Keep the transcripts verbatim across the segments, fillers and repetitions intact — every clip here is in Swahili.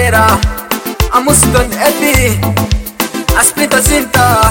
Pantera, a Muston Eddie, a Splinter Zinta.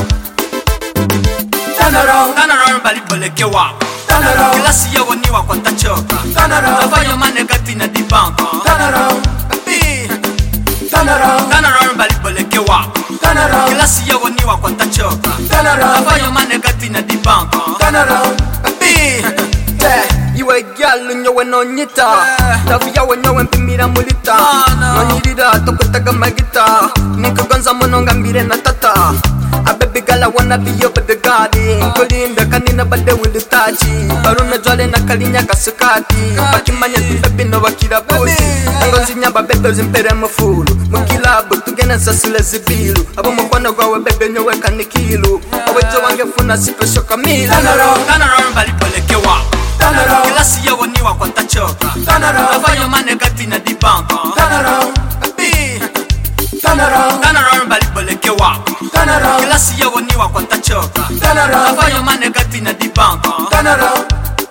Turn around, turn around, bali bole kewa. turn around, Kila siya wani wa kwa tachoka. turn around, Tafayo mane gati na di banka. turn around, Bi, turn around, turn around, bali bole kewa. turn around, Kila siya wani wa kwa tachoka. turn around, Tafayo mane gati na di banka. turn around. Bi, Yeah, iwe gyalu nyowe nonyita Tavu yawe nyowe mpimira mulita Nonyirira tokutaga magita Nikagonza muno ngambire na tata A baby girl I wanna be your bodyguard Nkulinda kanina bade with the touchy Baruna jwale na kalinya kasukati Bakimanya tu baby no wakira buti Ngozi nyamba bebe zimpere mufulu Mukilabu tugena sasule zibilu Abo mukwana gwawe bebe nyowe kanikilu Awejo wange funa sipesho kamilu turn around, bali bole kewa. Turn around, Kila siya wani wa kwa tachoka. turn around, Tafayo mane gati na di banka. turn around, Bi, turn around, turn around, bali bole kewa. turn around, Kila siya wani wa kwa tachoka. turn around, Tafayo mane gati na di banka. turn around.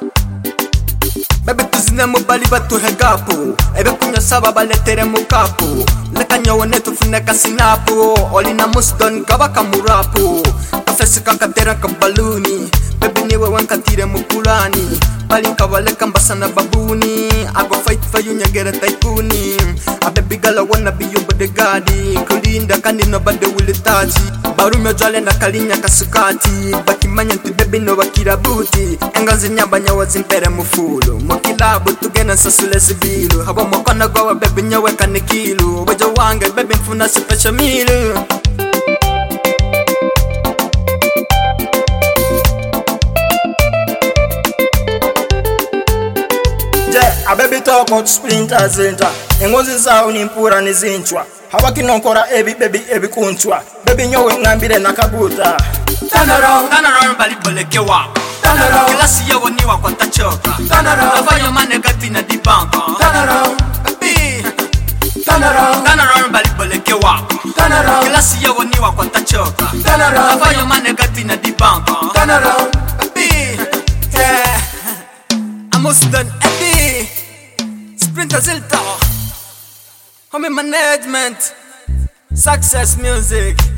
Baby tuzine mubali batuhe gapu Ebe kunya saba baletere mukapu Leka nyowe netu funeka sinapu Olina muston kabaka murapu Kafesi kankatera kabaluni Baby niwe wankatire mukulani Bali nkabaleka mbasa na babuni I go fight for you nyagera taikuni A baby girl I wanna be your bodyguard Kulinda kandi nobody will touch Barumyo jwale na kalinya kasukati Bakimanya nti baby no bakira buti Enganzi nyamba nyawa zimpere mufulu Mukilabu tugena sasule zibilu Habo mokona gwawa baby nyawe kanikilu Wajo wange baby mfuna sipesha milu A baby talk about Splinter Zinta. Engozi zao ni mpura ni zinchwa. Hawakinonkora ebi baby ebi kunchwa. Baby nyowe ngambire nakabuta. Turn around, Turn around, bali bole kewa. turn around, Kila siya wani wa kwa tachoka. turn around, Tafayo mane gati na di banka. turn around, Bi, turn around, turn around, bali bole kewa. turn around, Kila siya wani wa kwa tachoka. turn around, Tafayo mane gati na di banka. turn around. Bi, Yeah, I must done Eddie, Splinter Zinta, Homie Management, Success Music.